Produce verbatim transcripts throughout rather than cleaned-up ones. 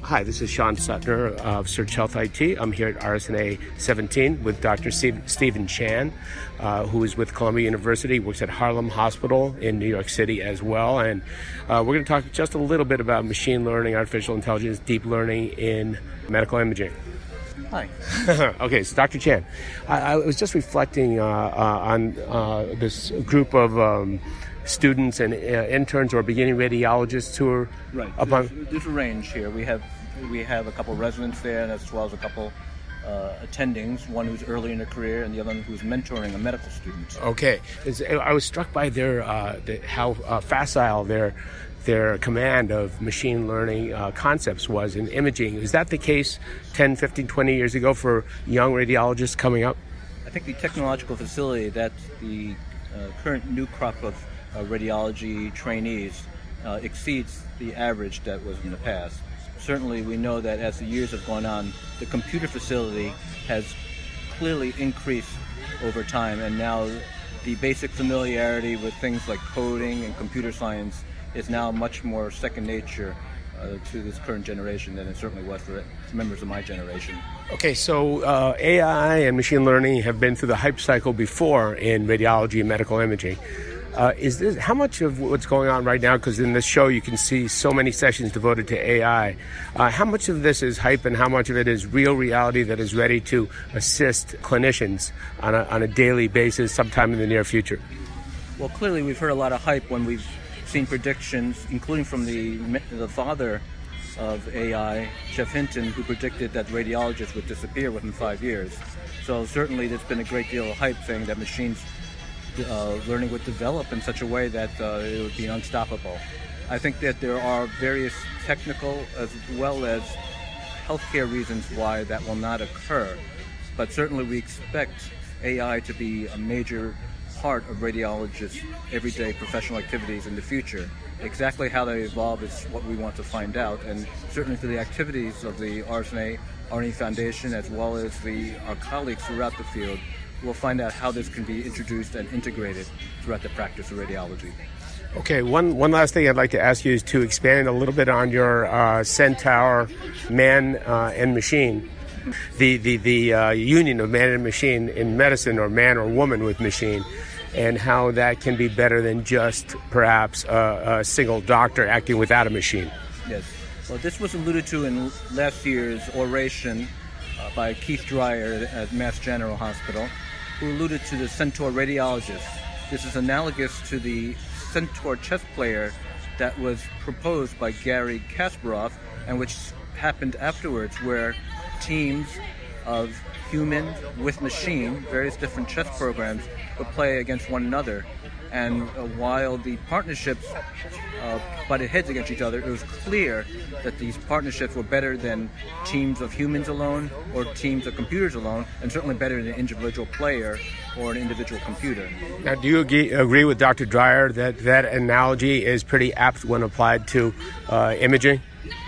Hi, this is Sean Sutner of Search Health I T. I'm here at R S N A seventeen with Doctor Steve, Stephen Chan, uh, who is with Columbia University, works at Harlem Hospital in New York City as well. And uh, we're going to talk just a little bit about machine learning, artificial intelligence, deep learning in medical imaging. Hi. Okay, so Doctor Chan, I, I was just reflecting uh, uh, on uh, this group of um, students and uh, interns or beginning radiologists who are right. upon. There's, there's a range here. We have we have a couple residents there, and as well as a couple uh, attendings. One who's early in their career, and the other one who's mentoring a medical student. Okay, I was struck by their uh, the, how uh, facile their their command of machine learning uh, concepts was in imaging. Is that the case ten, fifteen, twenty years ago for young radiologists coming up? I think the technological facility that the uh, current new crop of uh, radiology trainees uh, exceeds the average that was in the past. Certainly we know that as the years have gone on, the computer facility has clearly increased over time, and now the basic familiarity with things like coding and computer science is now much more second nature uh, to this current generation than it certainly was for members of my generation. Okay, so uh, A I and machine learning have been through the hype cycle before in radiology and medical imaging. Uh, is this how much of what's going on right now? Because in this show you can see so many sessions devoted to A I. Uh, how much of this is hype, and how much of it is real reality that is ready to assist clinicians on a, on a daily basis, sometime in the near future? Well, clearly we've heard a lot of hype when we've seen predictions, including from the the father of A I, Geoff Hinton, who predicted that radiologists would disappear within five years. So certainly there's been a great deal of hype saying that machines uh, learning would develop in such a way that uh, it would be unstoppable. I think that there are various technical as well as healthcare reasons why that will not occur, but certainly we expect A I to be a major part of radiologists' everyday professional activities in the future. Exactly how they evolve is what we want to find out, and certainly through the activities of the R S N A R and E Foundation as well as the our colleagues throughout the field, we'll find out how this can be introduced and integrated throughout the practice of radiology. Okay, one, one last thing I'd like to ask you is to expand a little bit on your uh, Centaur man uh, and machine. The the the uh, union of man and machine in medicine, or man or woman with machine, and how that can be better than just perhaps a, a single doctor acting without a machine. Yes. Well, this was alluded to in last year's oration uh, by Keith Dreyer at Mass General Hospital, who alluded to the Centaur radiologist. This is analogous to the Centaur chess player that was proposed by Garry Kasparov, and which happened afterwards, where teams of human with machine, various different chess programs, would play against one another. And uh, while the partnerships uh, butted heads against each other, it was clear that these partnerships were better than teams of humans alone or teams of computers alone, and certainly better than an individual player or an individual computer. Now, do you agree, agree with Doctor Dreyer that that analogy is pretty apt when applied to uh, imaging?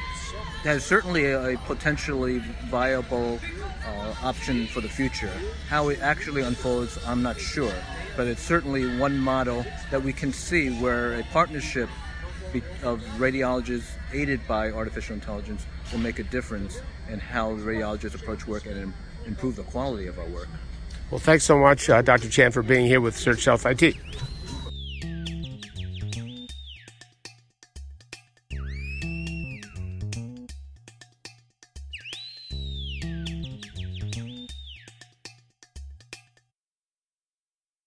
That is certainly a, a potentially viable uh, option for the future. How it actually unfolds, I'm not sure, but it's certainly one model that we can see where a partnership be- of radiologists aided by artificial intelligence will make a difference in how radiologists approach work and im- improve the quality of our work. Well, thanks so much, uh, Doctor Chan, for being here with Search Health I T.